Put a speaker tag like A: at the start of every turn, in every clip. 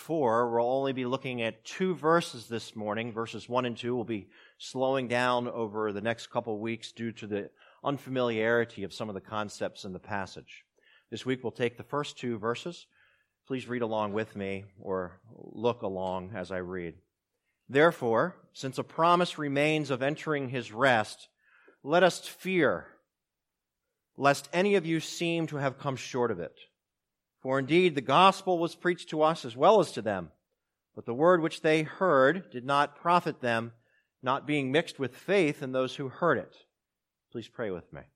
A: 4. We'll only be looking at 2 verses this morning. Verses 1 and 2 will be slowing down over the next couple of weeks due to the unfamiliarity of some of the concepts in the passage. This week we'll take the first 2 verses. Please read along with me or look along as I read. Therefore, since a promise remains of entering his rest, let us fear, lest any of you seem to have come short of it. For indeed the gospel was preached to us as well as to them, but the word which they heard did not profit them, not being mixed with faith in those who heard it. Please pray with me.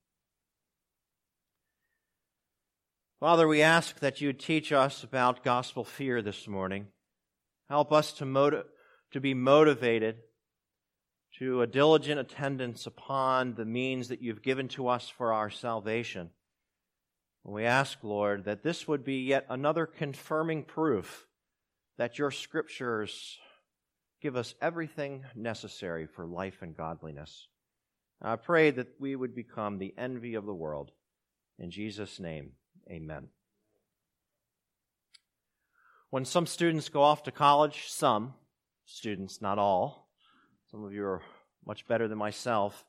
A: Father, we ask that you teach us about gospel fear this morning. Help us to be motivated to a diligent attendance upon the means that you've given to us for our salvation. We ask, Lord, that this would be yet another confirming proof that your Scriptures give us everything necessary for life and godliness. I pray that we would become the envy of the world. In Jesus' name, amen. When some students go off to college, some students, not all, some of you are much better than myself,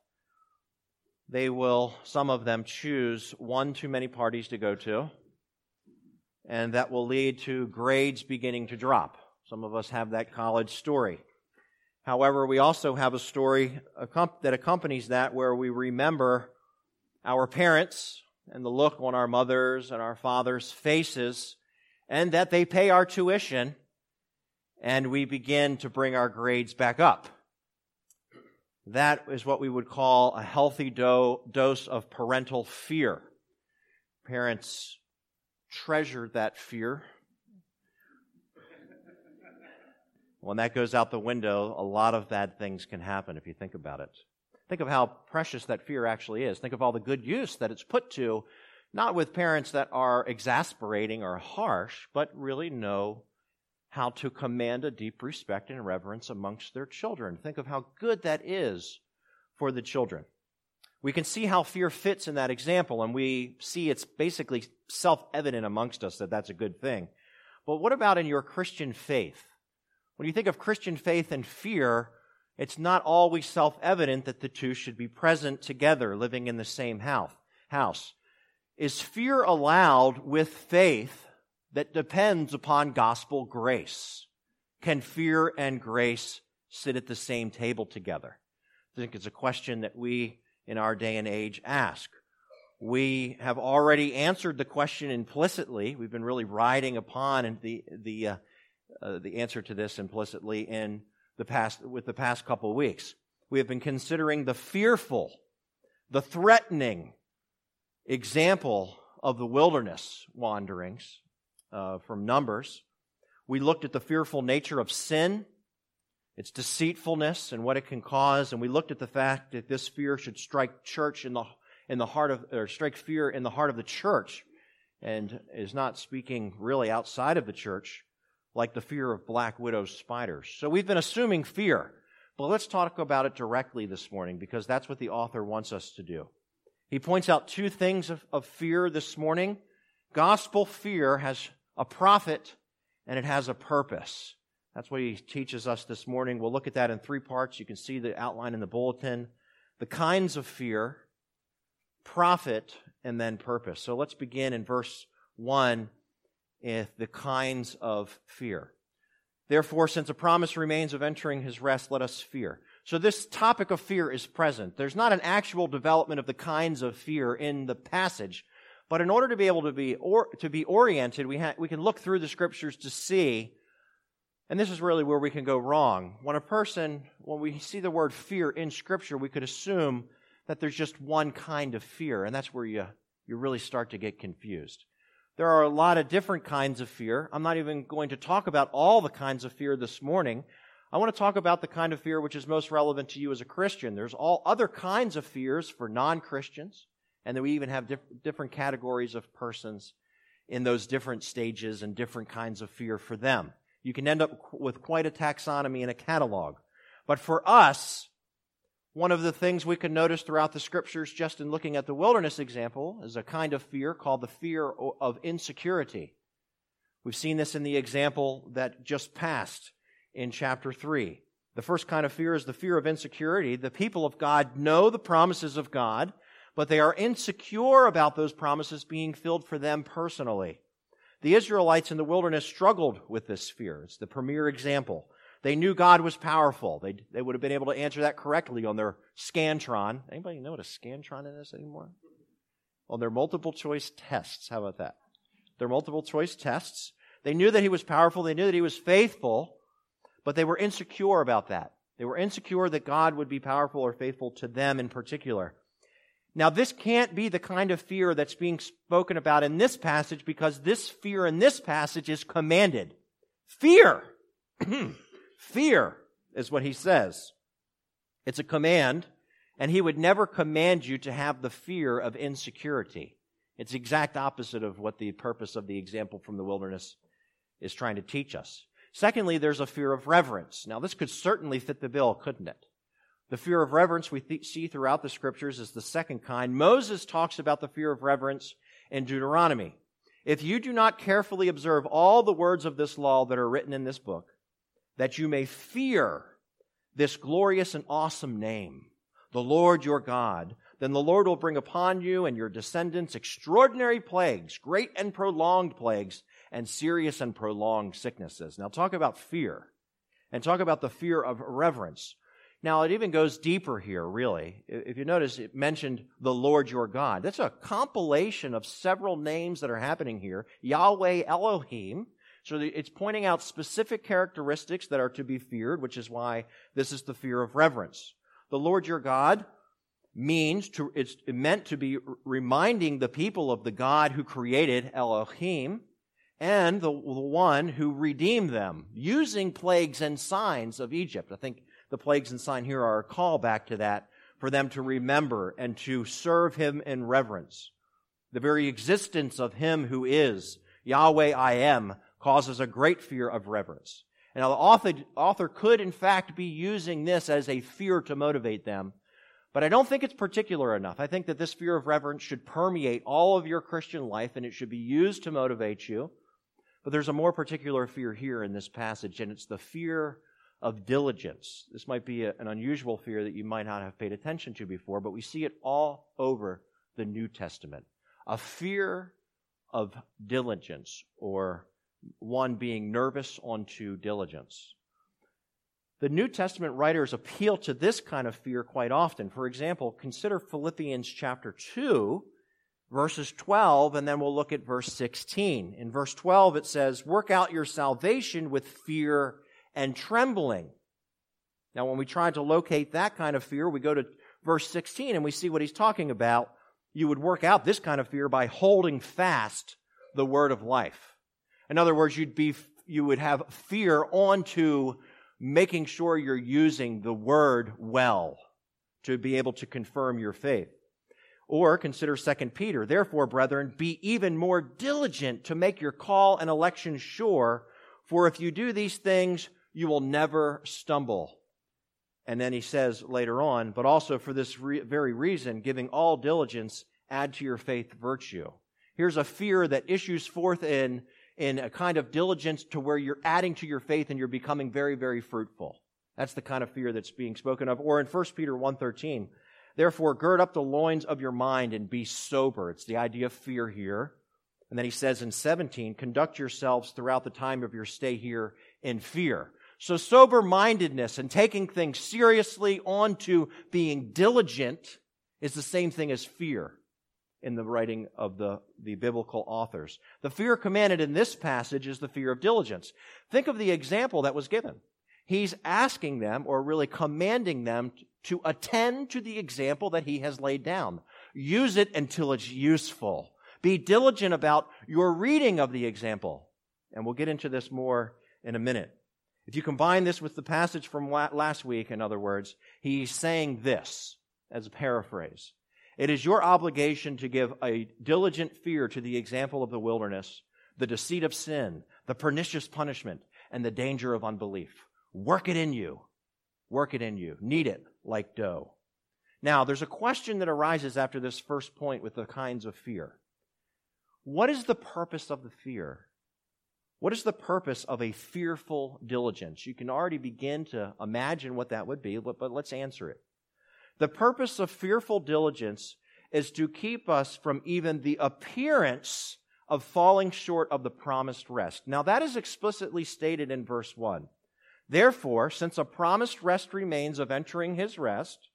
A: some of them choose one too many parties to go to, and that will lead to grades beginning to drop. Some of us have that college story. However, we also have a story that accompanies that where we remember our parents and the look on our mothers' and our fathers' faces, and that they pay our tuition, and we begin to bring our grades back up. That is what we would call a healthy dose of parental fear. Parents treasure that fear. When that goes out the window, a lot of bad things can happen if you think about it. Think of how precious that fear actually is. Think of all the good use that it's put to, not with parents that are exasperating or harsh, but really know how to command a deep respect and reverence amongst their children. Think of how good that is for the children. We can see how fear fits in that example, and we see it's basically self-evident amongst us that that's a good thing. But what about in your Christian faith? When you think of Christian faith and fear, it's not always self-evident that the two should be present together, living in the same house. Is fear allowed with faith that depends upon gospel grace? Can fear and grace sit at the same table together? I think it's a question that we, in our day and age, ask. We have already answered the question implicitly. We've been really riding upon the answer to this implicitly in the past couple of weeks. We have been considering the fearful, the threatening example of the wilderness wanderings from Numbers. We looked at the fearful nature of sin, its deceitfulness, and what it can cause, and we looked at the fact that this fear should strike strike fear in the heart of the church, and is not speaking really outside of the church, like the fear of black widow spiders. So we've been assuming fear, but let's talk about it directly this morning, because that's what the author wants us to do. He points out 2 things of fear this morning. Gospel fear has a profit, and it has a purpose. That's what he teaches us this morning. We'll look at that in 3 parts. You can see the outline in the bulletin. The kinds of fear, profit, and then purpose. So let's begin in verse 1 with the kinds of fear. Therefore, since a promise remains of entering his rest, let us fear. So this topic of fear is present. There's not an actual development of the kinds of fear in the passage, but in order to be able to be oriented, we can look through the Scriptures to see, and this is really where we can go wrong. When we see the word fear in Scripture, we could assume that there's just one kind of fear, and that's where you really start to get confused. There are a lot of different kinds of fear. I'm not even going to talk about all the kinds of fear this morning. I want to talk about the kind of fear which is most relevant to you as a Christian. There's all other kinds of fears for non-Christians, and then we even have different categories of persons in those different stages and different kinds of fear for them. You can end up with quite a taxonomy and a catalog. But for us, one of the things we can notice throughout the Scriptures, just in looking at the wilderness example, is a kind of fear called the fear of insecurity. We've seen this in the example that just passed in chapter 3. The first kind of fear is the fear of insecurity. The people of God know the promises of God, but they are insecure about those promises being filled for them personally. The Israelites in the wilderness struggled with this fear. It's the premier example. They knew God was powerful. They would have been able to answer that correctly on their Scantron. Anybody know what a Scantron is anymore? On their multiple choice tests. How about that? Their multiple choice tests. They knew that He was powerful. They knew that He was faithful, but they were insecure about that. They were insecure that God would be powerful or faithful to them in particular. Now, this can't be the kind of fear that's being spoken about in this passage, because this fear in this passage is commanded. Fear! Fear is what he says. It's a command, and he would never command you to have the fear of insecurity. It's the exact opposite of what the purpose of the example from the wilderness is trying to teach us. Secondly, there's a fear of reverence. Now, this could certainly fit the bill, couldn't it? The fear of reverence we see throughout the Scriptures is the second kind. Moses talks about the fear of reverence in Deuteronomy. If you do not carefully observe all the words of this law that are written in this book, that you may fear this glorious and awesome name, the Lord your God, then the Lord will bring upon you and your descendants extraordinary plagues, great and prolonged plagues, and serious and prolonged sicknesses. Now talk about fear, and talk about the fear of reverence. Now, it even goes deeper here, really. If you notice, it mentioned the Lord your God. That's a compilation of several names that are happening here. Yahweh Elohim. So it's pointing out specific characteristics that are to be feared, which is why this is the fear of reverence. The Lord your God it's meant to be reminding the people of the God who created Elohim and the one who redeemed them, using plagues and signs of Egypt. I think the plagues and sign here are a call back to that, for them to remember and to serve Him in reverence. The very existence of Him who is Yahweh I Am causes a great fear of reverence. And now the author could in fact be using this as a fear to motivate them, but I don't think it's particular enough. I think that this fear of reverence should permeate all of your Christian life, and it should be used to motivate you. But there's a more particular fear here in this passage, and it's the fear of diligence. This might be an unusual fear that you might not have paid attention to before, but we see it all over the New Testament. A fear of diligence, or one being nervous onto diligence. The New Testament writers appeal to this kind of fear quite often. For example, consider Philippians chapter 2, verses 12, and then we'll look at verse 16. In verse 12 it says, "Work out your salvation with fear and trembling." Now, when we try to locate that kind of fear, we go to verse 16 and we see what he's talking about. You would work out this kind of fear by holding fast the word of life. In other words, you would have fear onto making sure you're using the word well to be able to confirm your faith. Or consider 2 Peter, "Therefore, brethren, be even more diligent to make your call and election sure, for if you do these things, you will never stumble." And then he says later on, "But also for this very reason, giving all diligence, add to your faith virtue." Here's a fear that issues forth in a kind of diligence to where you're adding to your faith and you're becoming very, very fruitful. That's the kind of fear that's being spoken of. Or in 1 Peter 1:13, "Therefore gird up the loins of your mind and be sober." It's the idea of fear here. And then he says in 17, "Conduct yourselves throughout the time of your stay here in fear." So sober-mindedness and taking things seriously onto being diligent is the same thing as fear in the writing of the biblical authors. The fear commanded in this passage is the fear of diligence. Think of the example that was given. He's asking them, or really commanding them, to attend to the example that he has laid down. Use it until it's useful. Be diligent about your reading of the example. And we'll get into this more in a minute. If you combine this with the passage from last week, in other words, he's saying this as a paraphrase. It is your obligation to give a diligent fear to the example of the wilderness, the deceit of sin, the pernicious punishment, and the danger of unbelief. Work it in you. Work it in you. Knead it like dough. Now, there's a question that arises after this first point with the kinds of fear. What is the purpose of the fear? What is the purpose of a fearful diligence? You can already begin to imagine what that would be, but let's answer it. The purpose of fearful diligence is to keep us from even the appearance of falling short of the promised rest. Now, that is explicitly stated in verse 1. Therefore, since a promised rest remains of entering his rest,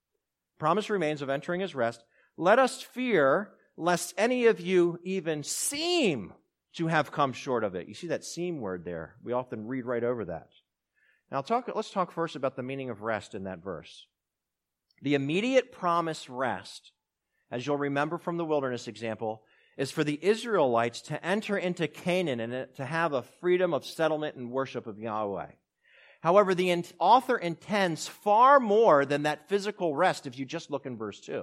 A: let us fear lest any of you even seem to have come short of it. You see that seem word there. We often read right over that. Now, let's talk first about the meaning of rest in that verse. The immediate promised rest, as you'll remember from the wilderness example, is for the Israelites to enter into Canaan and to have a freedom of settlement and worship of Yahweh. However, the author intends far more than that physical rest if you just look in verse 2.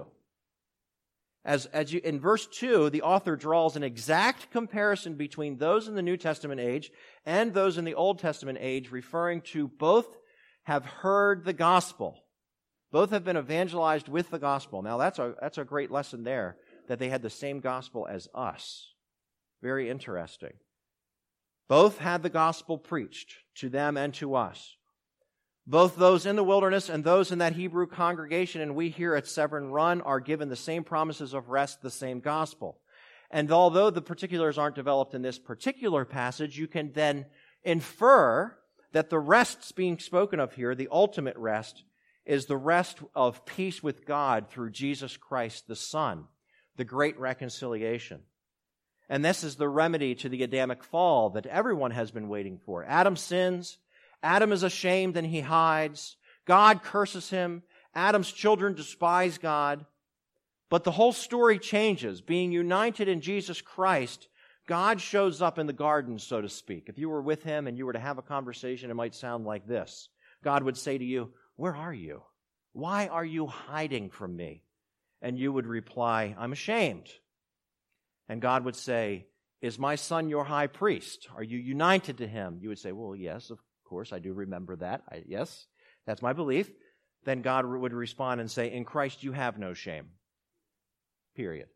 A: In verse 2, the author draws an exact comparison between those in the New Testament age and those in the Old Testament age, referring to both have heard the gospel. Both have been evangelized with the gospel. Now, that's a great lesson there, that they had the same gospel as us. Very interesting. Both had the gospel preached to them and to us. Both those in the wilderness and those in that Hebrew congregation and we here at Severn Run are given the same promises of rest, the same gospel. And although the particulars aren't developed in this particular passage, you can then infer that the rests being spoken of here, the ultimate rest, is the rest of peace with God through Jesus Christ the Son, the great reconciliation. And this is the remedy to the Adamic fall that everyone has been waiting for. Adam sins. Adam is ashamed and he hides. God curses him. Adam's children despise God. But the whole story changes. Being united in Jesus Christ, God shows up in the garden, so to speak. If you were with him and you were to have a conversation, it might sound like this. God would say to you, "Where are you? Why are you hiding from me?" And you would reply, "I'm ashamed." And God would say, "Is my son your high priest? Are you united to him?" You would say, "Well, yes, of course, I do remember that. Yes, that's my belief." Then God would respond and say, "In Christ you have no shame. Period.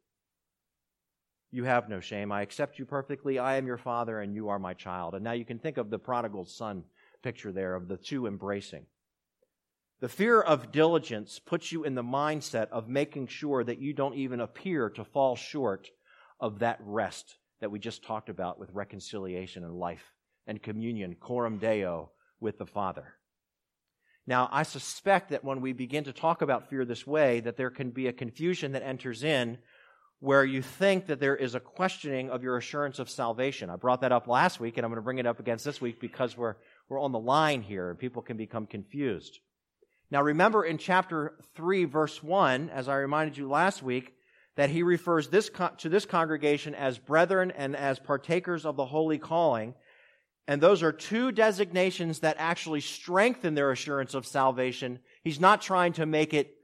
A: You have no shame. I accept you perfectly. I am your father and you are my child." And now you can think of the prodigal son picture there of the two embracing. The fear of diligence puts you in the mindset of making sure that you don't even appear to fall short of that rest that we just talked about with reconciliation and life and communion, coram Deo, with the Father. Now, I suspect that when we begin to talk about fear this way, that there can be a confusion that enters in where you think that there is a questioning of your assurance of salvation. I brought that up last week, and I'm going to bring it up against this week because we're on the line here, and people can become confused. Now, remember in chapter 3, verse 1, as I reminded you last week, that he refers to this congregation as brethren and as partakers of the holy calling. And those are two designations that actually strengthen their assurance of salvation. He's not trying to make it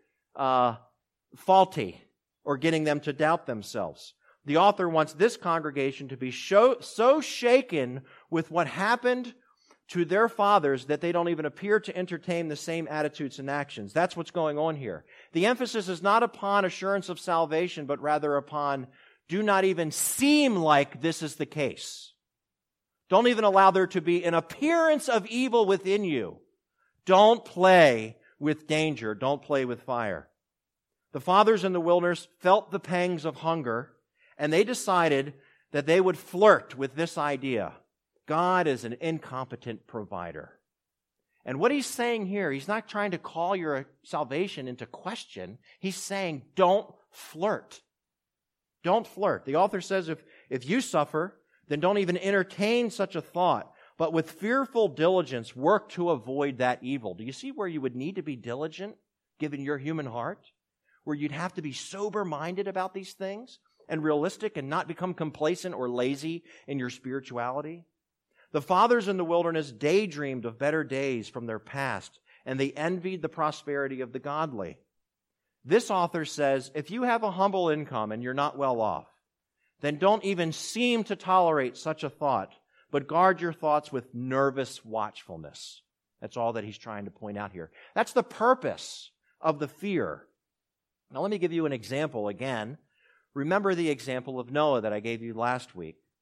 A: faulty or getting them to doubt themselves. The author wants this congregation to be so shaken with what happened to their fathers that they don't even appear to entertain the same attitudes and actions. That's what's going on here. The emphasis is not upon assurance of salvation, but rather upon do not even seem like this is the case. Don't even allow there to be an appearance of evil within you. Don't play with danger. Don't play with fire. The fathers in the wilderness felt the pangs of hunger, and they decided that they would flirt with this idea. God is an incompetent provider. And what he's saying here, he's not trying to call your salvation into question. He's saying, don't flirt. Don't flirt. The author says if you suffer, then don't even entertain such a thought. But with fearful diligence, work to avoid that evil. Do you see where you would need to be diligent, given your human heart? Where you'd have to be sober-minded about these things and realistic and not become complacent or lazy in your spirituality? The fathers in the wilderness daydreamed of better days from their past, and they envied the prosperity of the godly. This author says, if you have a humble income and you're not well off, then don't even seem to tolerate such a thought, but guard your thoughts with nervous watchfulness. That's all that he's trying to point out here. That's the purpose of the fear. Now let me give you an example again. Remember the example of Noah that I gave you last week.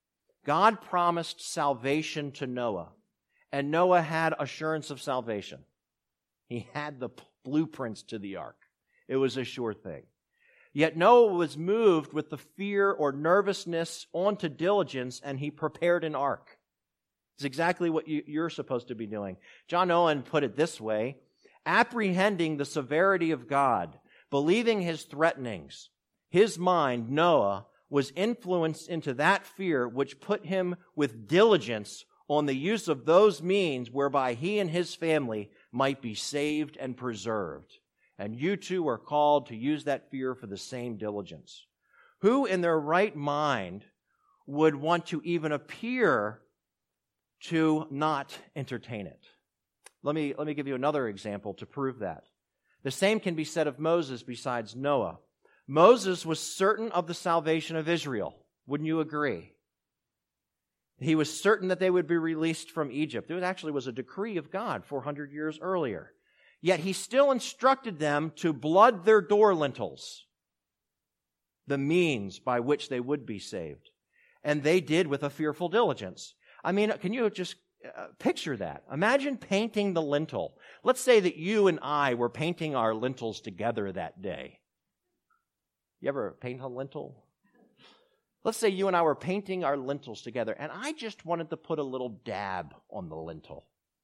A: God promised salvation to Noah, and Noah had assurance of salvation. He had the blueprints to the ark. It was a sure thing. Yet Noah was moved with the fear or nervousness onto diligence, and he prepared an ark. It's exactly what you're supposed to be doing. John Owen put it this way: apprehending the severity of God, believing his threatenings, his mind, Noah, was influenced into that fear which put him with diligence on the use of those means whereby he and his family might be saved and preserved. And you too are called to use that fear for the same diligence. Who in their right mind would want to even appear to not entertain it? Let me give you another example to prove that. The same can be said of Moses besides Noah. Moses was certain of the salvation of Israel. Wouldn't you agree? He was certain that they would be released from Egypt. It actually was a decree of God 400 years earlier. Yet he still instructed them to blood their door lintels, the means by which they would be saved. And they did with a fearful diligence. I mean, can you just picture that? Imagine painting the lintel. Let's say that you and I were painting our lintels together that day. You ever paint a lintel? Let's say you and I were painting our lintels together, and I just wanted to put a little dab on the lintel.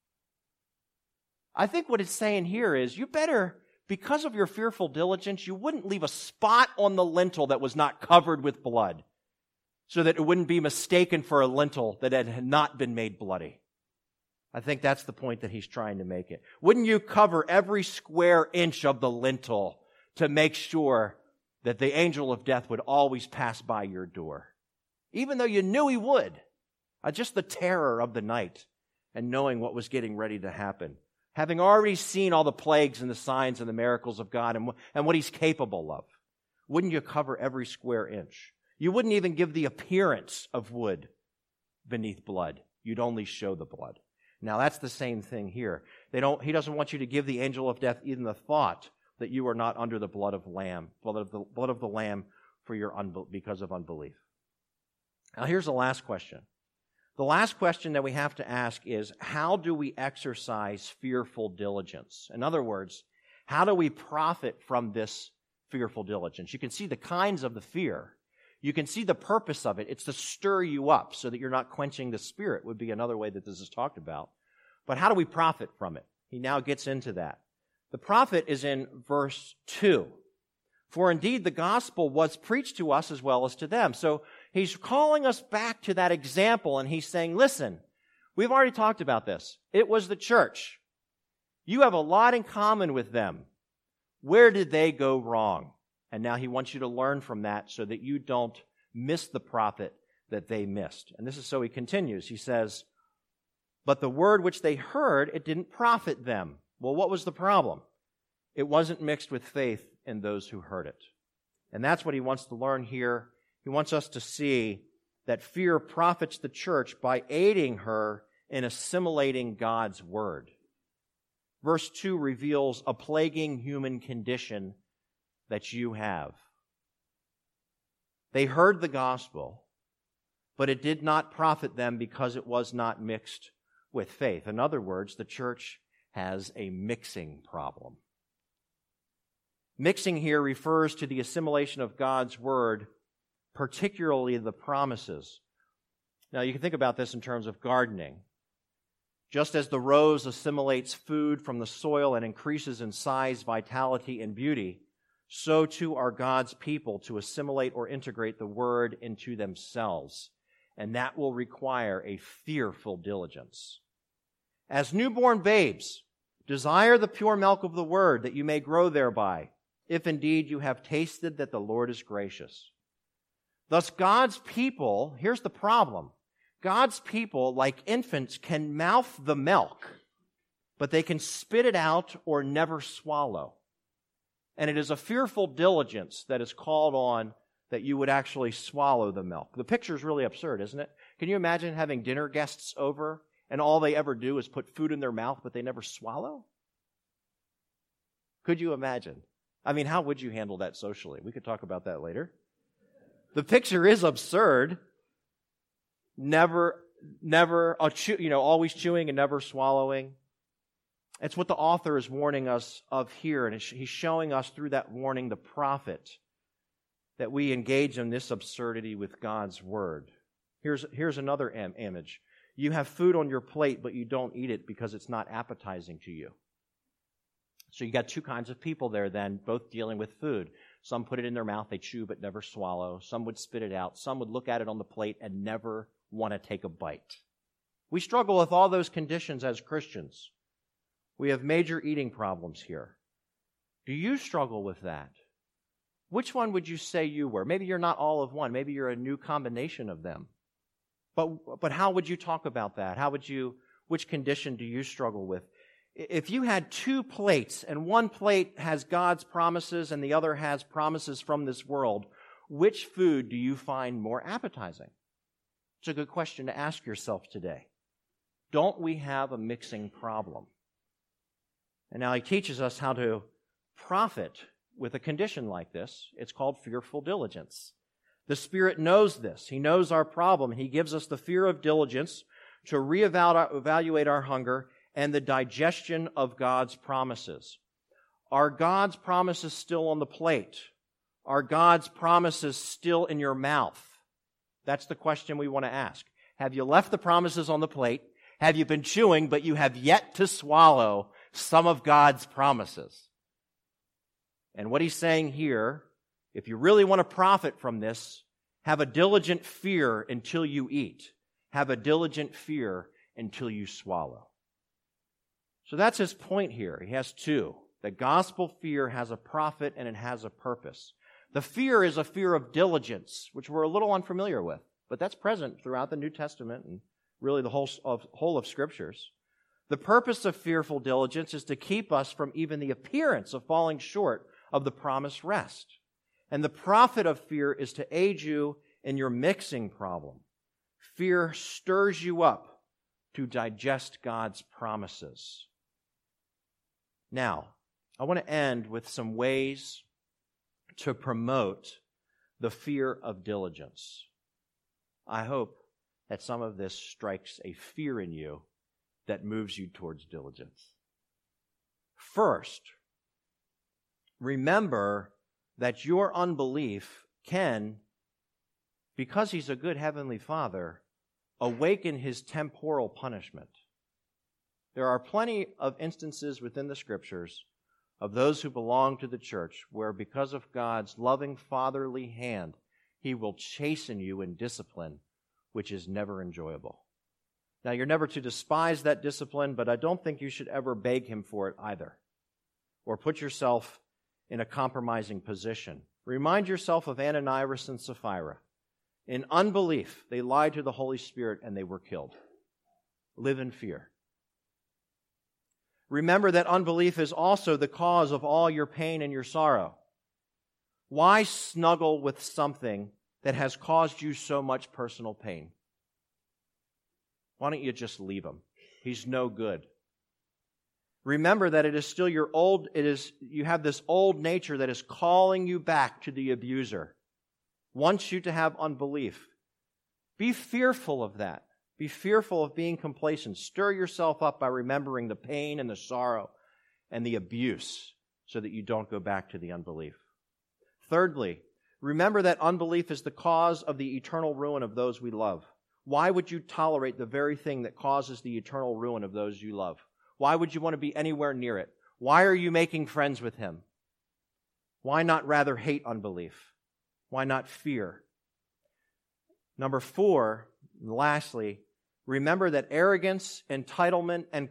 A: I think what it's saying here is you better, because of your fearful diligence, you wouldn't leave a spot on the lintel that was not covered with blood, so that it wouldn't be mistaken for a lintel that had not been made bloody. I think that's the point that he's trying to make it. Wouldn't you cover every square inch of the lintel to make sure that the angel of death would always pass by your door, even though you knew he would? Just the terror of the night and knowing what was getting ready to happen. Having already seen all the plagues and the signs and the miracles of God and what he's capable of. Wouldn't you cover every square inch? You wouldn't even give the appearance of wood beneath blood. You'd only show the blood. Now that's the same thing here. He doesn't want you to give the angel of death even the thought that you are not under the blood of the Lamb for because of unbelief. Now here's the last question. The last question that we have to ask is, how do we exercise fearful diligence? In other words, how do we profit from this fearful diligence? You can see the kinds of the fear. You can see the purpose of it. It's to stir you up so that you're not quenching the spirit, would be another way that this is talked about. But how do we profit from it? He now gets into that. The profit is in verse 2. For indeed the gospel was preached to us as well as to them. So he's calling us back to that example, and he's saying, listen, we've already talked about this. It was the church. You have a lot in common with them. Where did they go wrong? And now he wants you to learn from that so that you don't miss the profit that they missed. And this is so he continues. He says, but the word which they heard, it didn't profit them. Well, what was the problem? It wasn't mixed with faith in those who heard it. And that's what he wants to learn here. He wants us to see that fear profits the church by aiding her in assimilating God's word. Verse 2 reveals a plaguing human condition that you have. They heard the gospel, but it did not profit them because it was not mixed with faith. In other words, the church has a mixing problem. Mixing here refers to the assimilation of God's word, particularly the promises. Now, you can think about this in terms of gardening. Just as the rose assimilates food from the soil and increases in size, vitality, and beauty, so too are God's people to assimilate or integrate the word into themselves. And that will require a fearful diligence. As newborn babes, desire the pure milk of the word, that you may grow thereby, if indeed you have tasted that the Lord is gracious. Thus God's people, here's the problem. God's people, like infants, can mouth the milk, but they can spit it out or never swallow. And it is a fearful diligence that is called on that you would actually swallow the milk. The picture is really absurd, isn't it? Can you imagine having dinner guests over and all they ever do is put food in their mouth, but they never swallow? Could you imagine? I mean, how would you handle that socially? We could talk about that later. The picture is absurd. always chewing and never swallowing. It's what the author is warning us of here, and he's showing us through that warning the profit that we engage in this absurdity with God's Word. Here's another image. You have food on your plate, but you don't eat it because it's not appetizing to you. So you got two kinds of people there then, both dealing with food. Some put it in their mouth, they chew but never swallow. Some would spit it out. Some would look at it on the plate and never want to take a bite. We struggle with all those conditions as Christians. We have major eating problems here. Do you struggle with that? Which one would you say you were? Maybe you're not all of one. Maybe you're a new combination of them. But how would you talk about that? Which condition do you struggle with? If you had two plates and one plate has God's promises and the other has promises from this world, which food do you find more appetizing? It's a good question to ask yourself today. Don't we have a mixing problem? And now he teaches us how to profit with a condition like this. It's called fearful diligence. The Spirit knows this. He knows our problem. He gives us the fear of diligence to reevaluate our hunger and the digestion of God's promises. Are God's promises still on the plate? Are God's promises still in your mouth? That's the question we want to ask. Have you left the promises on the plate? Have you been chewing, but you have yet to swallow some of God's promises? And what he's saying here, if you really want to profit from this, have a diligent fear until you eat. Have a diligent fear until you swallow. So that's his point here. He has two. The gospel fear has a profit and it has a purpose. The fear is a fear of diligence, which we're a little unfamiliar with, but that's present throughout the New Testament and really the whole of Scriptures. The purpose of fearful diligence is to keep us from even the appearance of falling short of the promised rest. And the profit of fear is to aid you in your mixing problem. Fear stirs you up to digest God's promises. Now, I want to end with some ways to promote the fear of diligence. I hope that some of this strikes a fear in you that moves you towards diligence. First, remember that your unbelief can, because He's a good Heavenly Father, awaken His temporal punishment. There are plenty of instances within the Scriptures of those who belong to the church where because of God's loving fatherly hand, He will chasten you in discipline, which is never enjoyable. Now, you're never to despise that discipline, but I don't think you should ever beg Him for it either, or put yourself in a compromising position. Remind yourself of Ananias and Sapphira. In unbelief, they lied to the Holy Spirit and they were killed. Live in fear. Remember that unbelief is also the cause of all your pain and your sorrow. Why snuggle with something that has caused you so much personal pain? Why don't you just leave him? He's no good. Remember that it is still you have this old nature that is calling you back to the abuser. Wants you to have unbelief. Be fearful of that. Be fearful of being complacent. Stir yourself up by remembering the pain and the sorrow and the abuse so that you don't go back to the unbelief. Thirdly, remember that unbelief is the cause of the eternal ruin of those we love. Why would you tolerate the very thing that causes the eternal ruin of those you love? Why would you want to be anywhere near it? Why are you making friends with him? Why not rather hate unbelief? Why not fear? Number 4, lastly, remember that arrogance, entitlement, and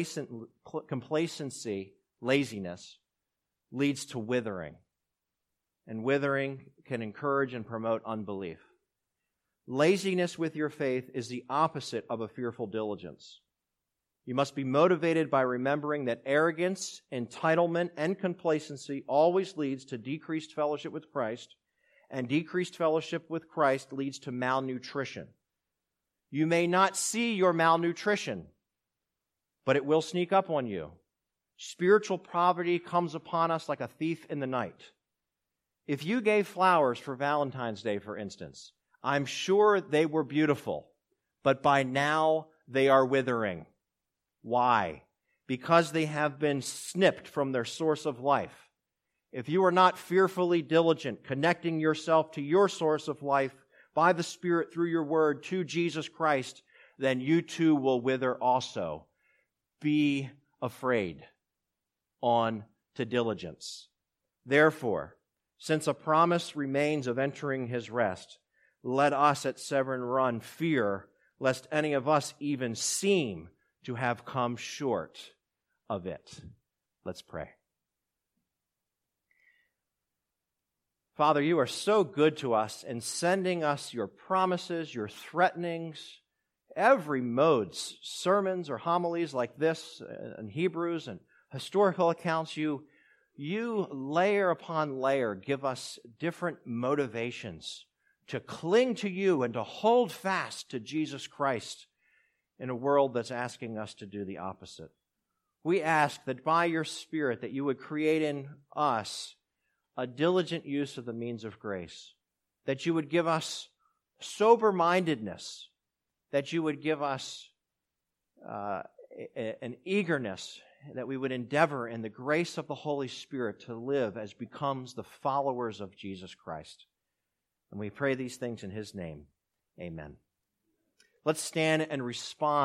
A: complacency, laziness, leads to withering. And withering can encourage and promote unbelief. Laziness with your faith is the opposite of a fearful diligence. You must be motivated by remembering that arrogance, entitlement, and complacency always leads to decreased fellowship with Christ, and decreased fellowship with Christ leads to malnutrition. You may not see your malnutrition, but it will sneak up on you. Spiritual poverty comes upon us like a thief in the night. If you gave flowers for Valentine's Day, for instance, I'm sure they were beautiful. but by now they are withering. Why? Because they have been snipped from their source of life. If you are not fearfully diligent, connecting yourself to your source of life by the Spirit through your word to Jesus Christ, then you too will wither also. Be afraid. On to diligence. Therefore, since a promise remains of entering his rest, let us at Severn Run fear lest any of us even seem to have come short of it. Let's pray. Father, you are so good to us in sending us your promises, your threatenings, every mode, sermons or homilies like this in Hebrews and historical accounts. You layer upon layer give us different motivations to cling to you and to hold fast to Jesus Christ in a world that's asking us to do the opposite. We ask that by your Spirit that you would create in us a diligent use of the means of grace, that you would give us sober-mindedness, that you would give us an eagerness, that we would endeavor in the grace of the Holy Spirit to live as becomes the followers of Jesus Christ. And we pray these things in his name. Amen. Let's stand and respond